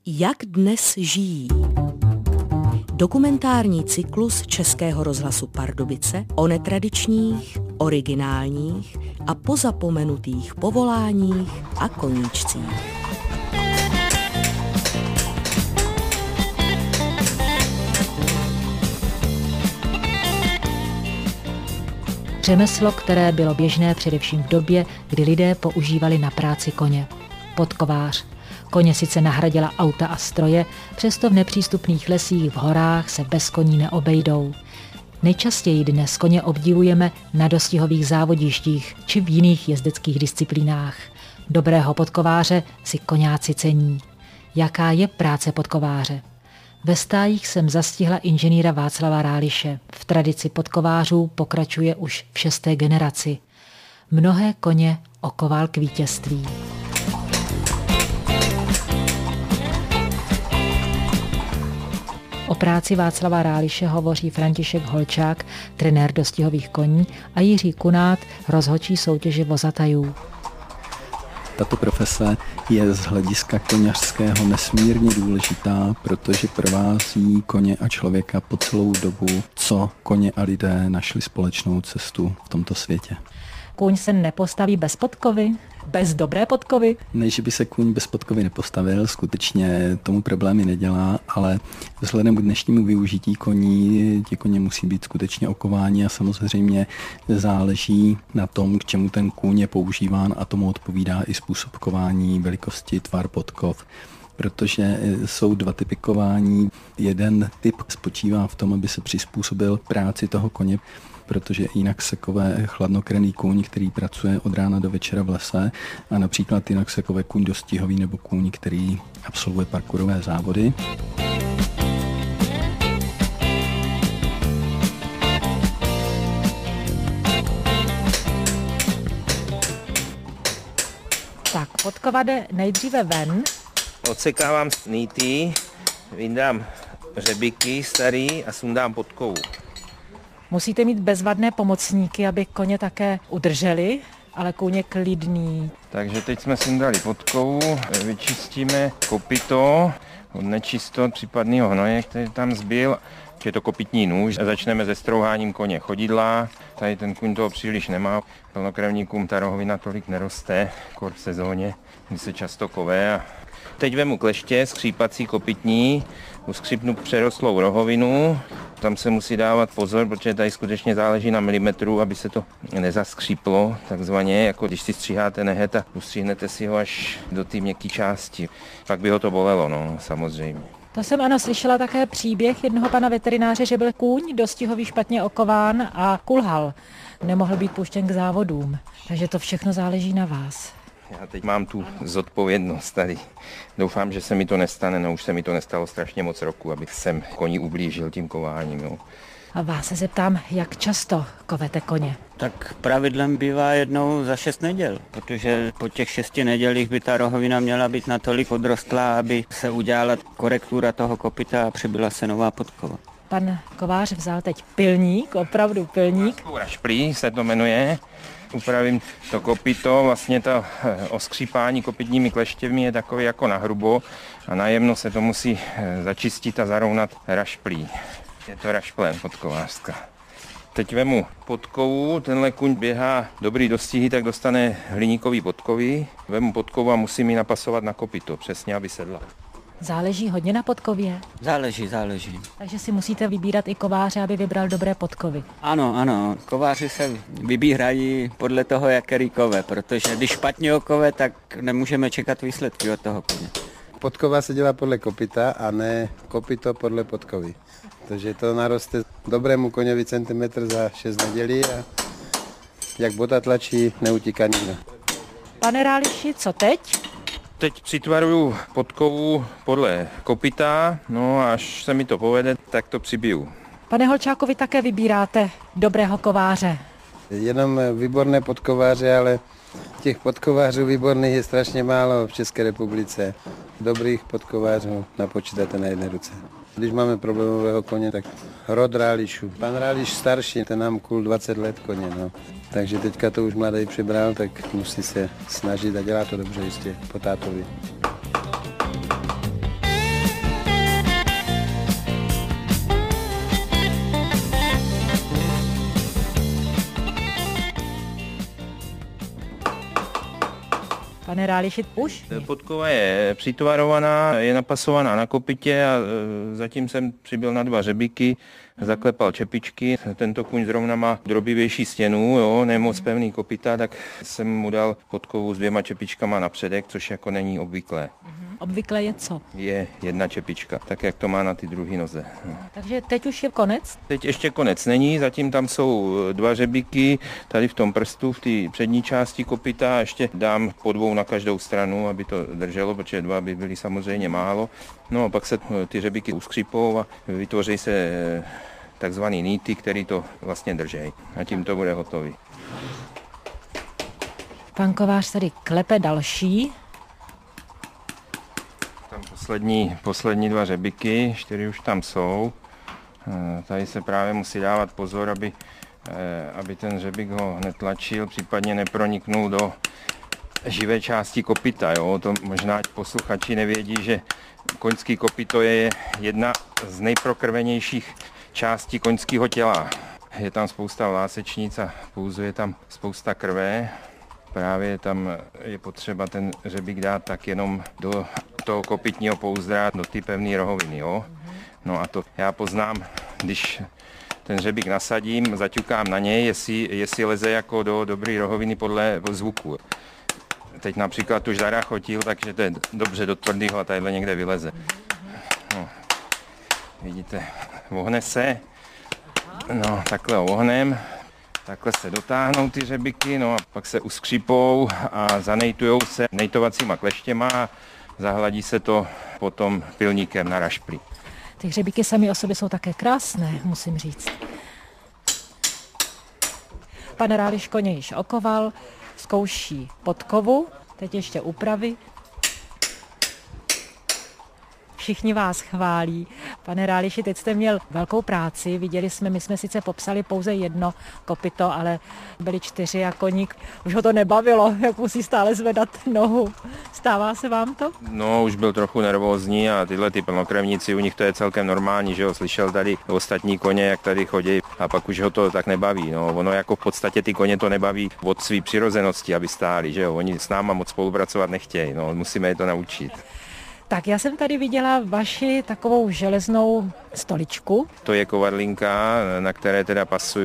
Jak dnes žijí? Dokumentární cyklus Českého rozhlasu Pardubice o netradičních, originálních a pozapomenutých povoláních a koníčcích. Řemeslo, které bylo běžné především v době, kdy lidé používali na práci koně. Podkovář. Koně sice nahradila auta a stroje, přesto v nepřístupných lesích v horách se bez koní neobejdou. Nejčastěji dnes koně obdivujeme na dostihových závodištích či v jiných jezdeckých disciplínách. Dobrého podkováře si koňáci cení. Jaká je práce podkováře? Ve stájích jsem zastihla inženýra Václava Ráliše. V tradici podkovářů pokračuje už v 6. generaci. Mnohé koně okoval k vítězství. O práci Václava Ráliše hovoří František Holčák, trenér dostihových koní, a Jiří Kunát, rozhodčí soutěže vozatajů. Tato profese je z hlediska koněřského nesmírně důležitá, protože provází koně a člověka po celou dobu, co koně a lidé našli společnou cestu v tomto světě. Kůň se nepostaví bez podkovy? Bez dobré podkovy? Ne, že by se kůň bez podkovy nepostavil, skutečně tomu problémy nedělá, ale vzhledem k dnešnímu využití koní, ti koně musí být skutečně okováni a samozřejmě záleží na tom, k čemu ten kůň je používán, a tomu odpovídá i způsob kování, velikosti, tvar podkov. Protože jsou dva typy kování. Jeden typ spočívá v tom, aby se přizpůsobil práci toho koně, protože jinak se kove chladnokrevný kůň, který pracuje od rána do večera v lese, a například jinak se kove kůň dostihový nebo kůň, který absolvuje parkourové závody. Tak, podkova jde nejdříve ven. Odsekávám nýty, vyndám řebíky starý a sundám podkovu. Musíte mít bezvadné pomocníky, aby koně také udrželi, ale kůň je klidný. Takže teď jsme sundali podkovu, vyčistíme kopyto od nečistot případného hnoje, který tam zbyl. Je to kopytní nůž a začneme se strouháním koně chodidla. Tady ten kůň toho příliš nemá. Plnokrevníkům ta rohovina tolik neroste, kor v sezóně, kdy se často kove. A teď vemu kleště, skřípací kopytní, uskřípnu přerostlou rohovinu. Tam se musí dávat pozor, protože tady skutečně záleží na milimetru, aby se to nezaskříplo, takzvaně, jako když si stříháte nehet a ustříhnete si ho až do té měkké části. Pak by ho to bolelo, no, samozřejmě. To jsem slyšela také příběh jednoho pana veterináře, že byl kůň dostihový špatně okován a kulhal. Nemohl být puštěn k závodům, takže to všechno záleží na vás. Já teď mám tu zodpovědnost tady. Doufám, že se mi to nestane, no už se mi to nestalo strašně moc roku, abych sem koni ublížil tím kováním. Jo. A vás se zeptám, jak často kovete koně? Tak pravidlem bývá jednou za 6 neděl, protože po těch 6 nedělích by ta rohovina měla být natolik odrostlá, aby se udělala korektura toho kopyta a přibyla se nová podkova. Pan kovář vzal teď pilník, opravdu pilník. Rašplí se to jmenuje. Upravím to kopyto, vlastně to oskřípání kopytními kleštěmi je takové jako na hrubo a najemno se to musí začistit a zarovnat rašplí. Je to rašplén podkovářská. Teď vemu podkovu, tenhle kuň běhá dobrý dostihy, tak dostane hliníkový podkovy. Vemu podkovu a musím ji napasovat na kopyto, přesně, aby sedla. Záleží hodně na podkově? Záleží. Takže si musíte vybírat i kováře, aby vybral dobré podkovy. Ano, kováři se vybírají podle toho, jak kove, protože když špatně okove, tak nemůžeme čekat výsledky od toho koně. Podkova se dělá podle kopyta a ne kopyto podle podkovy. Takže to naroste dobrému koňovi centimetr za 6 nedělí a jak bota tlačí, neutíká nikdo. Pane Ráliši, co teď? Teď přitvaruju podkovu podle kopyta, no a až se mi to povede, tak to přibiju. Pane Holčáku, vy také vybíráte dobrého kováře. Jenom výborné podkováře, ale těch podkovářů výborných je strašně málo v České republice. Dobrých podkovářů napočítáte na jedné ruce. Když máme problémového koně, tak rod Rálišů. Pan Ráliš starší, ten nám kul 20 let koně, no. Takže teďka to už mladý přibral, tak musí se snažit a dělá to dobře jistě po tátovi. Pane Ráliši, už? Podkova je přitvarovaná, je napasovaná na kopytě a zatím jsem přibyl na 2 řebíky, zaklepal čepičky. Tento kůň zrovna má drobivější stěnu, jo, nemoc pevný kopyta, tak jsem mu dal podkovu s 2 čepičkama na předek, což jako není obvyklé. Obvykle je co? Je 1 čepička, tak jak to má na ty druhé noze. Takže teď už je konec? Teď ještě konec není, zatím tam jsou 2 řebíky, tady v tom prstu, v té přední části kopyta, a ještě dám po 2 na každou stranu, aby to drželo, protože 2 by byly samozřejmě málo. No a pak se ty řebíky uskřípou a vytvoří se takzvaný nýty, který to vlastně drží. A tím to bude hotový. Pan kovář tady klepe další. Tam poslední 2 řebíky, 4 už tam jsou. Tady se právě musí dávat pozor, aby ten řebík ho netlačil, případně neproniknul do živé části kopyta. Jo? To možná posluchači nevědí, že koňský kopyto je jedna z nejprokrvenějších částí koňského těla. Je tam spousta vlásečnic a pouzuje tam spousta krve. Právě tam je potřeba ten řebík dát tak jenom do toho kopytního pouzdra, do ty pevné rohoviny. Jo? No a to já poznám, když ten řebík nasadím, zaťukám na něj, jestli leze jako do dobré rohoviny podle zvuku. Teď například už zarachotil, takže to je dobře do tvrdého a tadyhle někde vyleze. No, vidíte, ohne se, no takhle ohnem, takhle se dotáhnou ty řebíky, no a pak se uskřípou a zanejtujou se nejtovacíma kleštěma a zahladí se to potom pilníkem na rašpli. Ty hřebíky sami o sobě jsou také krásné, musím říct. Pan Ráliš koně již okoval, zkouší podkovu, teď ještě úpravy. Všichni vás chválí. Pane Ráliši, teď jste měl velkou práci, viděli jsme, my jsme sice popsali pouze 1 kopyto, ale byli 4 a koník. Už ho to nebavilo, jak musí stále zvedat nohu. Stává se vám to? No, už byl trochu nervózní a tyhle ty plnokrevníci, u nich to je celkem normální, že jo, slyšel tady ostatní koně, jak tady chodí a pak už ho to tak nebaví. No, ono jako v podstatě ty koně to nebaví od své přirozenosti, aby stáli, že jo, oni s náma moc spolupracovat nechtějí, no, musíme je to naučit. Tak já jsem tady viděla vaši takovou železnou stoličku. To je kovadlinka, na které teda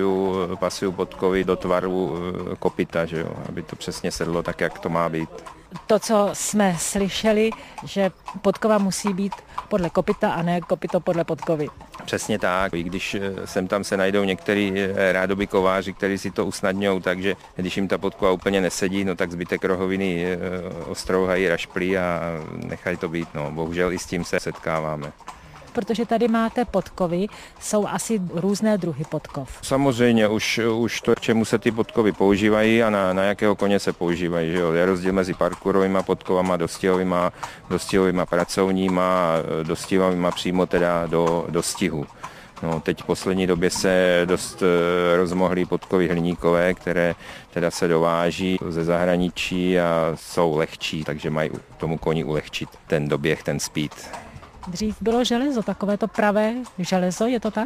pasuju podkovy do tvaru kopyta, že jo, aby to přesně sedlo tak, jak to má být. To, co jsme slyšeli, že podkova musí být podle kopyta a ne kopyto podle podkovy. Přesně tak, i když sem tam se najdou některý rádoby kováři, kteří si to usnadňují, takže když jim ta podkova úplně nesedí, no tak zbytek rohoviny ostrouhají rašplí a nechají to být. No, bohužel i s tím se setkáváme. Protože tady máte podkovy, jsou asi různé druhy podkov. Samozřejmě už to, k čemu se ty podkovy používají a na jakého koně se používají. Že jo? Je rozdíl mezi parkourovými podkovama, dostihovými pracovníma, dostihovými přímo teda do stihu. No, teď v poslední době se dost rozmohly podkovy hliníkové, které teda se dováží ze zahraničí a jsou lehčí, takže mají tomu koni ulehčit ten doběh, ten speed. Dřív bylo železo, takové to pravé železo, je to tak?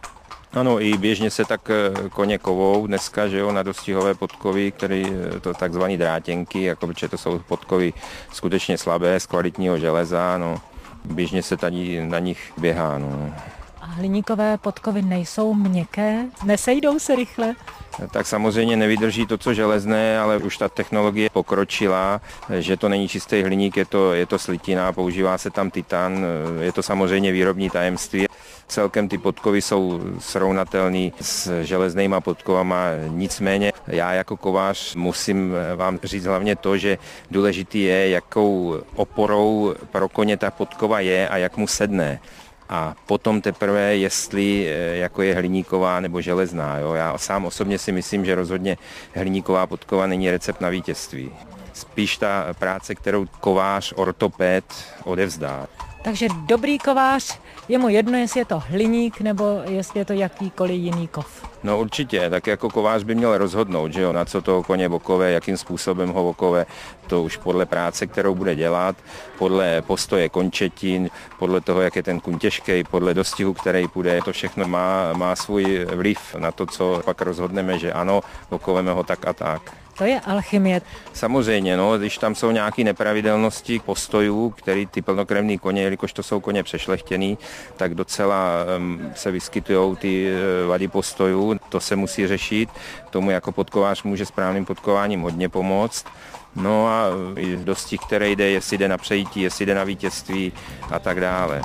Ano, i běžně se tak koně kovou dneska, že jo, na dostihové podkovy, které to takzvané drátěnky, jako protože to jsou podkovy skutečně slabé, z kvalitního železa, no. Běžně se tady na nich běhá, no. A hliníkové podkovy nejsou měkké, nesejdou se rychle? Tak samozřejmě nevydrží to, co železné, ale už ta technologie pokročila, že to není čistý hliník, je to slitina, používá se tam titan, je to samozřejmě výrobní tajemství. Celkem ty podkovy jsou srovnatelné s železnýma podkovama, nicméně já jako kovář musím vám říct hlavně to, že důležitý je, jakou oporou pro koně ta podkova je a jak mu sedne. A potom teprve, jestli jako je hliníková nebo železná. Jo? Já sám osobně si myslím, že rozhodně hliníková podkova není recept na vítězství. Spíš ta práce, kterou kovář, ortoped odevzdá. Takže dobrý kovář, je mu jedno, jestli je to hliník nebo jestli je to jakýkoliv jiný kov. No určitě, tak jako kovář by měl rozhodnout, že jo, na co toho koně okove, jakým způsobem ho okove, to už podle práce, kterou bude dělat, podle postoje končetin, podle toho, jak je ten kůň těžký, podle dostihu, který půjde, to všechno má svůj vliv na to, co pak rozhodneme, že ano, okoveme ho tak a tak. To je alchymie. Samozřejmě, no, když tam jsou nějaké nepravidelnosti postojů, které ty plnokrevní koně, jelikož to jsou koně přešlechtěný, tak docela se vyskytují ty vady postojů. To se musí řešit. Tomu jako podkovář může správným podkováním hodně pomoct. No a i dosti, které jde, jestli jde na přejítí, jestli jde na vítězství a tak dále.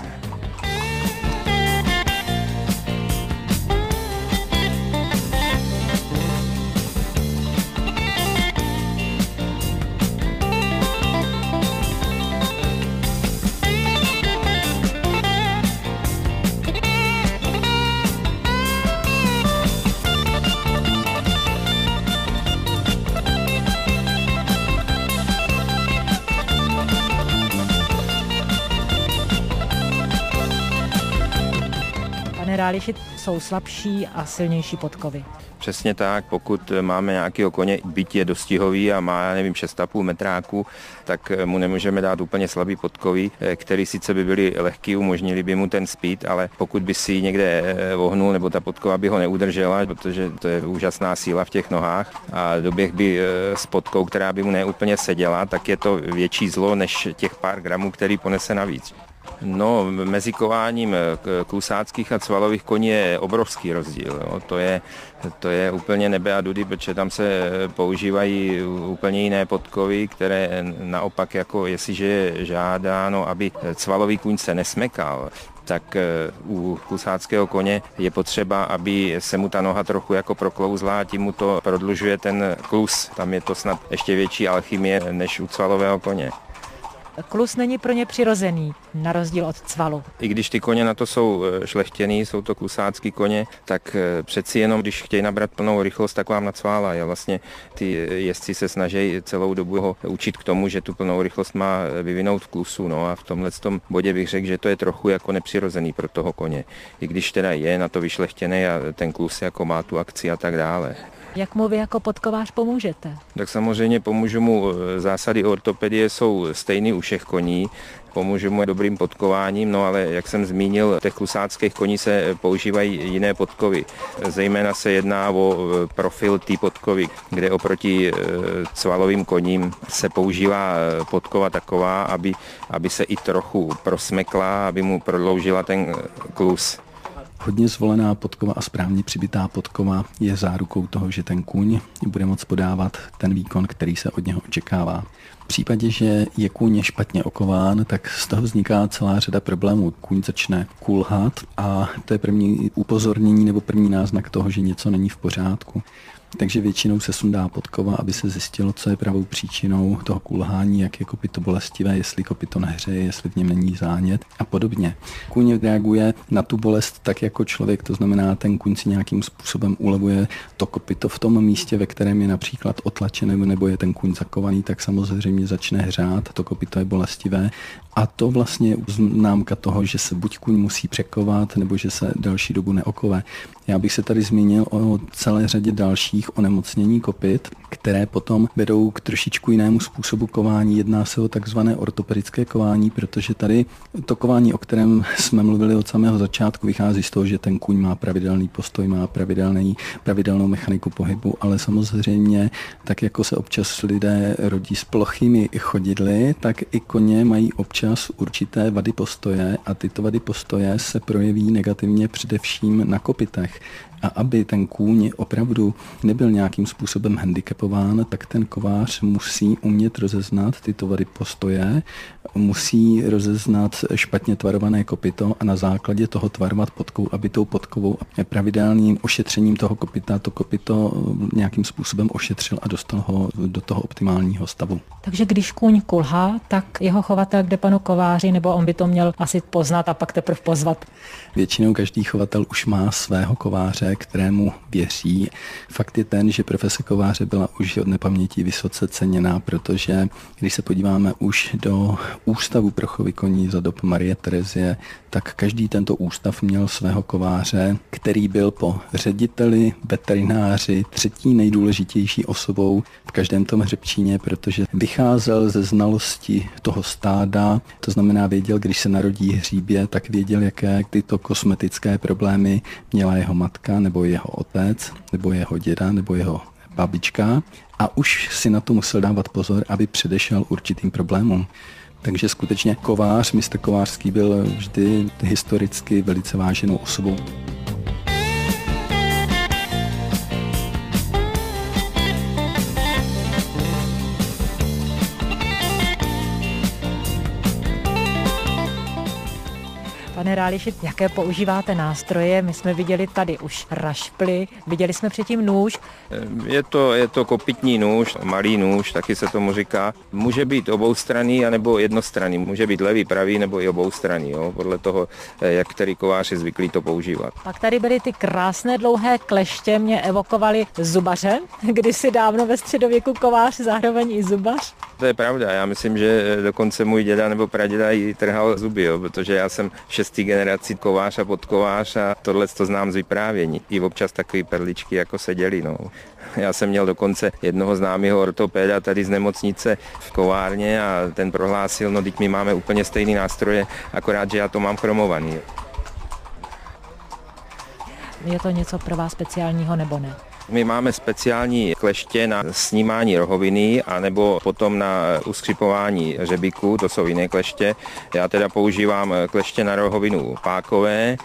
Ráliši jsou slabší a silnější podkovy. Přesně tak, pokud máme nějakého koně, byť je dostihový a má, já nevím, 6,5 metráku, tak mu nemůžeme dát úplně slabý podkovy, který sice by byly lehký, umožnili by mu ten speed, ale pokud by si někde vohnul, nebo ta podkova by ho neudržela, protože to je úžasná síla v těch nohách a doběh by s podkou, která by mu neúplně seděla, tak je to větší zlo než těch pár gramů, který ponese navíc. No, mezi kováním klusáckých a cvalových koní je obrovský rozdíl. Jo. To je úplně nebe a dudy, protože tam se používají úplně jiné podkovy, které naopak, jako jestliže je žádáno, aby cvalový kůň se nesmekal, tak u klusáckého koně je potřeba, aby se mu ta noha trochu jako proklouzla a tím mu to prodlužuje ten klus. Tam je to snad ještě větší alchymie než u cvalového koně. Klus není pro ně přirozený, na rozdíl od cvalu. I když ty koně na to jsou šlechtěný, jsou to klusácký koně, tak přeci jenom, když chtějí nabrat plnou rychlost, tak vám nacválají. Vlastně ty jezdci se snaží celou dobu ho učit k tomu, že tu plnou rychlost má vyvinout v klusu. No a v tomhletom bodě bych řekl, že to je trochu jako nepřirozený pro toho koně. I když teda je na to vyšlechtěný a ten klus jako má tu akci a tak dále. Jak mu vy jako podkovář pomůžete? Tak samozřejmě pomůžu mu, zásady ortopedie jsou stejný u všech koní, pomůžu mu dobrým podkováním, no ale jak jsem zmínil, těch klusáckých koní se používají jiné podkovy. Zejména se jedná o profil té podkovy, kde oproti cvalovým koním se používá podkova taková, aby se i trochu prosmekla, aby mu prodloužila ten klus. Hodně zvolená podkova a správně přibitá podkova je zárukou toho, že ten kůň bude moct podávat ten výkon, který se od něho očekává. V případě, že je kůň špatně okován, tak z toho vzniká celá řada problémů. Kůň začne kulhat a to je první upozornění nebo první náznak toho, že něco není v pořádku. Takže většinou se sundá podkova, aby se zjistilo, co je pravou příčinou toho kulhání, jak je kopyto bolestivé, jestli kopyto nehřeje, jestli v něm není zánět a podobně. Kůň reaguje na tu bolest tak jako člověk, to znamená, ten kůň si nějakým způsobem ulevuje to kopyto v tom místě, ve kterém je například otlačené nebo je ten kůň zakovaný, tak samozřejmě začne hřát, to kopyto je bolestivé. A to vlastně je známka toho, že se buď kůň musí překovat, nebo že se další dobu neokové. Já bych se tady zmínil o celé řadě dalších onemocnění kopyt, které potom vedou k trošičku jinému způsobu kování. Jedná se o takzvané ortopedické kování, protože tady to kování, o kterém jsme mluvili od samého začátku, vychází z toho, že ten kůň má pravidelný postoj, má pravidelnou mechaniku pohybu, ale samozřejmě, tak jako se občas lidé rodí s plochými chodidly, tak i koně mají občas určité vady postoje a tyto vady postoje se projeví negativně především na kopytech. A aby ten kůň opravdu nebyl nějakým způsobem handicapován, tak ten kovář musí umět rozeznat tyto vady postoje, musí rozeznat špatně tvarované kopyto a na základě toho tvarovat podkou, aby tou podkovou a pravidelným ošetřením toho kopyta to kopyto nějakým způsobem ošetřil a dostal ho do toho optimálního stavu. Takže když kůň kulhá, tak jeho chovatel jde panu kováři, nebo on by to měl asi poznat a pak teprve pozvat? Většinou každý chovatel už má svého kováře, kterému věří. Fakt je ten, že profese kováře byla už od nepaměti vysoce ceněná, protože když se podíváme už do ústavu pro chovy koní za dob Marie Terezie, tak každý tento ústav měl svého kováře, který byl po řediteli, veterináři, třetí nejdůležitější osobou v každém tom hřebčíně, protože vycházel ze znalosti toho stáda, to znamená věděl, když se narodí hříbě, tak věděl, jaké tyto kosmetické problémy měla jeho matka, nebo jeho otec, nebo jeho děda, nebo jeho babička a už si na to musel dávat pozor, aby předešel určitým problémům. Takže skutečně kovář, mistr Kovářský byl vždy historicky velice váženou osobou. Pane Ráliši, jaké používáte nástroje? My jsme viděli tady už rašply, viděli jsme předtím nůž. Je to kopytní nůž, malý nůž, taky se tomu říká. Může být oboustranný anebo jednostranný. Může být levý, pravý nebo i oboustranný, jo? Podle toho, jak který kovář je zvyklý to používat. Pak tady byly ty krásné dlouhé kleště, mě evokovaly zubaře, kdysi dávno ve středověku kovář, zároveň i zubař. To je pravda, já myslím, že dokonce můj děda nebo praděda jí trhal zuby, jo? Protože já jsem 6. generaci kovář a podkovář a tohle to znám z vyprávění. I občas takový perličky jako se dělí, no. Já jsem měl dokonce jednoho známého ortopéda tady z nemocnice v kovárně a ten prohlásil, no teď my máme úplně stejný nástroje, akorát, že já to mám chromovaný. Je to něco pro vás speciálního nebo ne? My máme speciální kleště na snímání rohoviny anebo potom na uskřipování řebíku, to jsou jiné kleště. Já teda používám kleště na rohovinu pákové,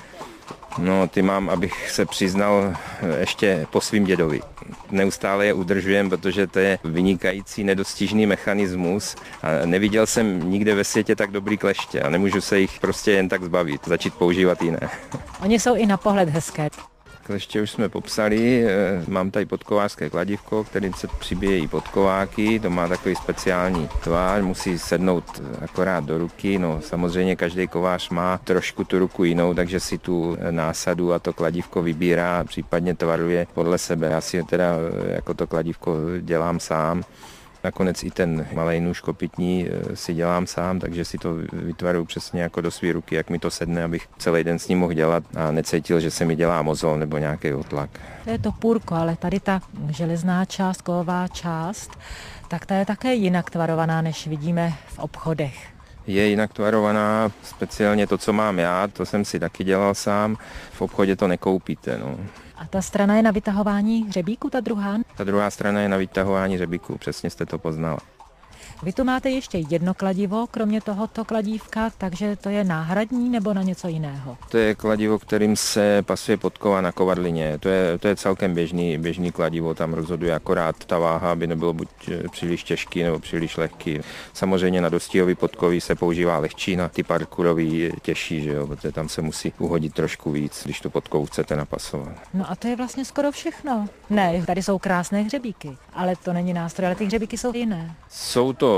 no ty mám, abych se přiznal, ještě po svým dědovi. Neustále je udržujem, protože to je vynikající nedostižný mechanismus a neviděl jsem nikde ve světě tak dobrý kleště a nemůžu se jich prostě jen tak zbavit, začít používat jiné. Oni jsou i na pohled hezké. Kleště už jsme popsali, mám tady podkovářské kladívko, kterým se přibíjejí podkováky, to má takový speciální tvar, musí sednout akorát do ruky, no samozřejmě každý kovář má trošku tu ruku jinou, takže si tu násadu a to kladívko vybírá, případně tvaruje podle sebe. Já si teda jako to kladívko dělám sám. Nakonec i ten malej nůž kopytní si dělám sám, takže si to vytvaruju přesně jako do své ruky, jak mi to sedne, abych celý den s ním mohl dělat a necítil, že se mi dělá mozol nebo nějaký otlak. To je to půrko, ale tady ta železná část, kovová část, tak ta je také jinak tvarovaná, než vidíme v obchodech. Je jinak tvarovaná, speciálně to, co mám já, to jsem si taky dělal sám, v obchodě to nekoupíte, no. A ta strana je na vytahování hřebíku, ta druhá? Ta druhá strana je na vytahování hřebíku, přesně jste to poznala. Vy tu máte ještě jedno kladivo, kromě tohoto kladívka, takže to je náhradní nebo na něco jiného? To je kladivo, kterým se pasuje podkova na kovadlině. To je celkem běžný kladivo, tam rozhoduje akorát ta váha, aby nebylo buď příliš těžký nebo příliš lehký. Samozřejmě na dostihový podkový se používá lehčí, na ty parkourový těžší, že jo, protože tam se musí uhodit trošku víc, když tu podkovu chcete napasovat. No a to je vlastně skoro všechno. Ne, tady jsou krásné hřebíky, ale to není nástroj, ale ty hřebíky jsou jiné. Jsou to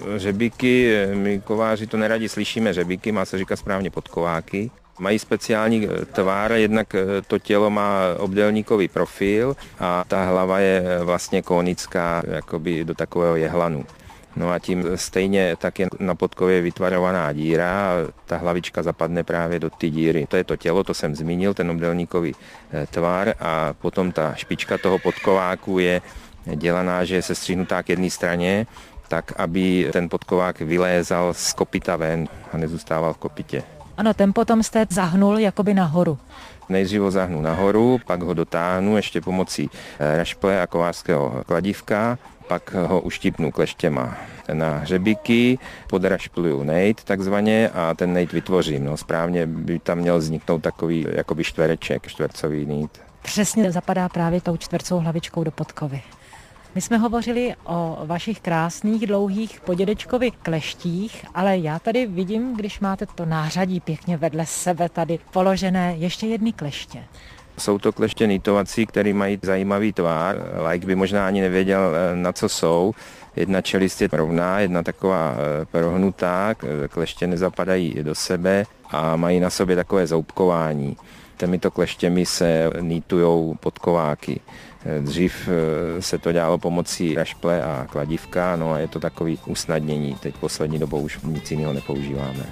řebíky, my kováři to neradi slyšíme řebíky, má se říkat správně podkováky. Mají speciální tvar, jednak to tělo má obdélníkový profil a ta hlava je vlastně konická, jakoby do takového jehlanu. No a tím stejně tak je na podkově vytvarovaná díra a ta hlavička zapadne právě do ty díry. To je to tělo, to jsem zmínil, ten obdélníkový tvar a potom ta špička toho podkováku je dělaná, že je sestřihnutá k jedné straně, tak aby ten podkovák vylézal z kopyta ven a nezůstával v kopytě. Ano, ten potom jste zahnul jakoby nahoru. Nejdřív ho zahnu nahoru, pak ho dotáhnu ještě pomocí rašple a kovářského kladívka, pak ho uštípnu kleštěma na hřebíky, podrašpluju nejt takzvaně a ten nejt vytvořím. No, správně by tam měl vzniknout takový jakoby čtvereček, čtvercový nejt. Přesně zapadá právě tou čtvercovou hlavičkou do podkovy. My jsme hovořili o vašich krásných, dlouhých podědečkovi kleštích, ale já tady vidím, když máte to nářadí pěkně vedle sebe tady položené, ještě jedny kleště. Jsou to kleště nýtovací, které mají zajímavý tvar. Laik by možná ani nevěděl, na co jsou. Jedna čelist je rovná, jedna taková prohnutá, kleště nezapadají do sebe a mají na sobě takové zoubkování. Těmito kleštěmi se nýtujou podkováky. Dřív se to dělalo pomocí rašple a kladívka, no a je to takový usnadnění. Teď poslední dobou už nic jiného nepoužíváme.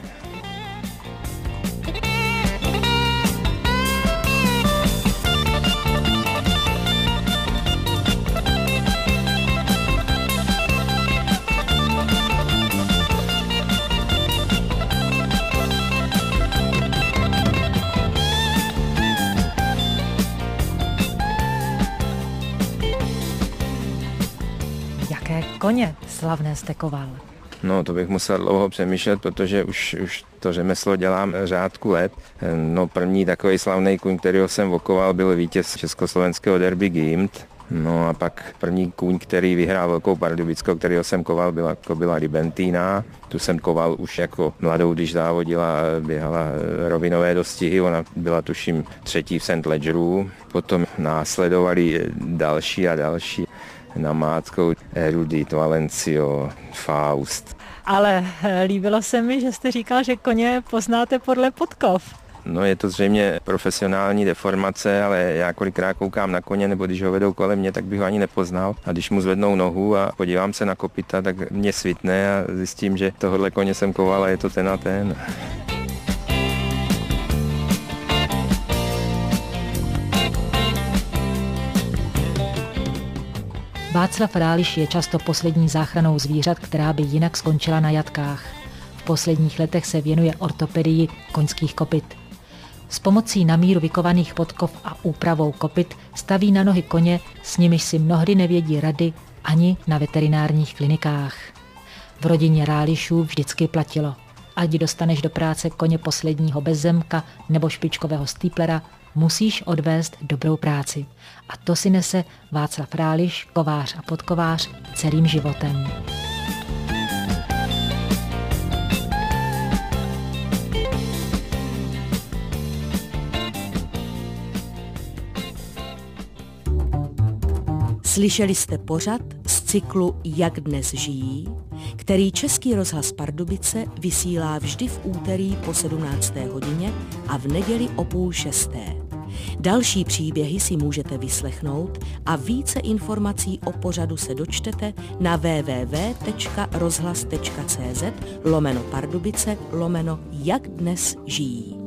koně slavné jste koval? No, to bych musel dlouho přemýšlet, protože už to řemeslo dělám řádku let. No, první takový slavný kůň, kterýho jsem vokoval, byl vítěz československého derby Gimt. No a pak první kůň, který vyhrál Velkou Pardubickou, kterýho jsem koval, byla Libentína. Tu jsem koval už jako mladou, když závodila, běhala rovinové dostihy. Ona byla tuším 3. v St. Ledgeru. Potom následovali další a další. Namátkou Erudit, Valencio, Faust. Ale líbilo se mi, že jste říkal, že koně poznáte podle podkov. No, je to zřejmě profesionální deformace, ale já kolikrát koukám na koně, nebo když ho vedou kolem mě, tak bych ho ani nepoznal. A když mu zvednou nohu a podívám se na kopyta, tak mě svitne a zjistím, že tohle koně jsem koval a je to ten a ten. Václav Ráliš je často poslední záchranou zvířat, která by jinak skončila na jatkách. V posledních letech se věnuje ortopedii koňských kopyt. S pomocí na míru vykovaných podkov a úpravou kopyt staví na nohy koně, s nimiž si mnohdy nevědí rady ani na veterinárních klinikách. V rodině Rálišů vždycky platilo: ať dostaneš do práce koně posledního bezzemka nebo špičkového stýplera, musíš odvést dobrou práci. A to si nese Václav Ráliš, kovář a podkovář, celým životem. Slyšeli jste pořad z cyklu Jak dnes žijí, který Český rozhlas Pardubice vysílá vždy v úterý po 17. hodině a v neděli o 5:30. Další příběhy si můžete vyslechnout a více informací o pořadu se dočtete na www.rozhlas.cz/Pardubice/Jak dnes žijí.